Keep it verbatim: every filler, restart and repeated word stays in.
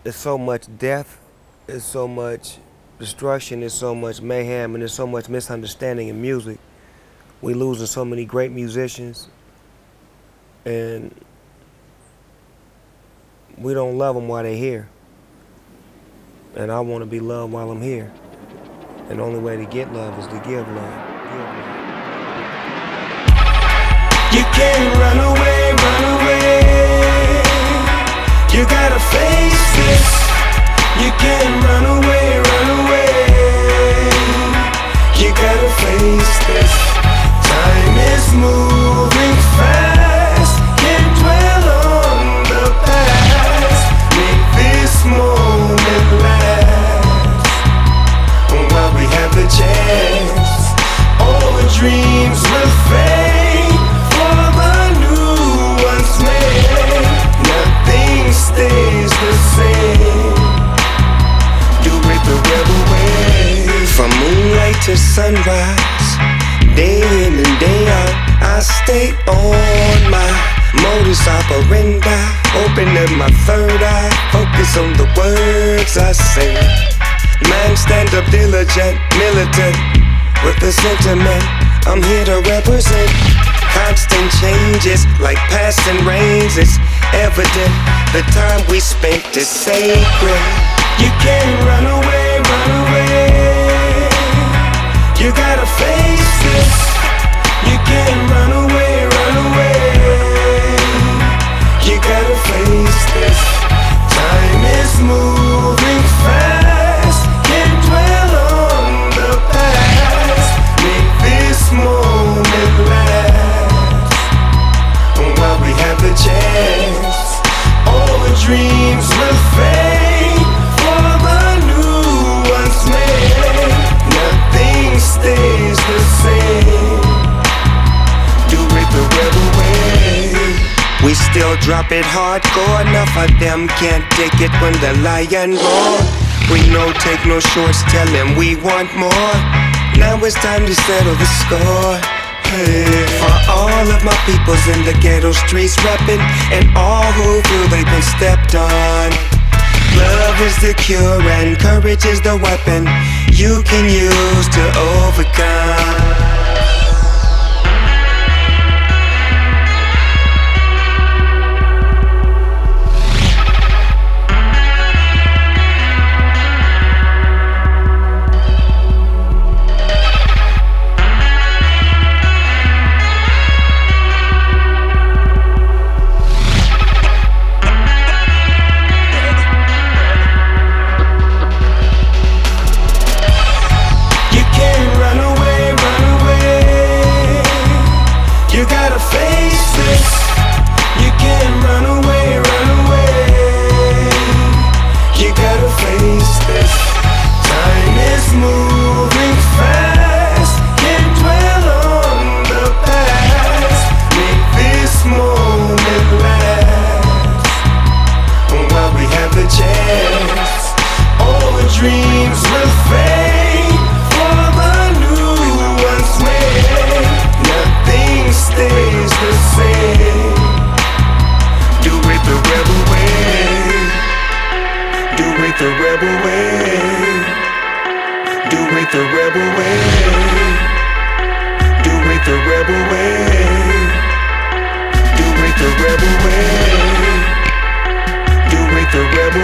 There's so much death, there's so much destruction, there's so much mayhem, and there's so much misunderstanding in music. We losing so many great musicians, and we don't love them while they're here. And I want to be loved while I'm here. And the only way to get love is to give love. Give love. You can't run away, run away. You gotta face this. You can't run away, run away. You gotta face this. Time is moving fast. Can't dwell on the past. Make this moment last while we have the chance. All the dreams will fade for the new ones made. Nothing stays the same. Do it the rebel way. From moonlight to sunrise, day in and day out, I stay on my modus operandi. Opening my third eye, focus on the words I say. Man, stand up diligent, militant, with the sentiment I'm here to represent. Constant changes, like passing rains. It's evident the time we spent is sacred. You can't run away, run away. You gotta face this. You can't run away, run away. You gotta face this. Time is moving fast. Can't dwell on the past. Make this moment last while we have the chance. All the dreams will fade for the new ones made. Nothing stays the same. Do it the rebel way. We still drop it hardcore. Enough of them can't take it when the lion roar. We no take no shorts, tell them we want more. Now it's time to settle the score. Hey. For all of my peoples in the ghetto streets reppin', and all who feel they've been stepped on. Love is the cure and courage is the weapon you can use to overcome. Dreams will fade for the new ones made. Nothing stays the same. Do it the rebel way. Do it the rebel way. Do it the rebel way. Do it the rebel way. Do it the rebel way. Do it the rebel way.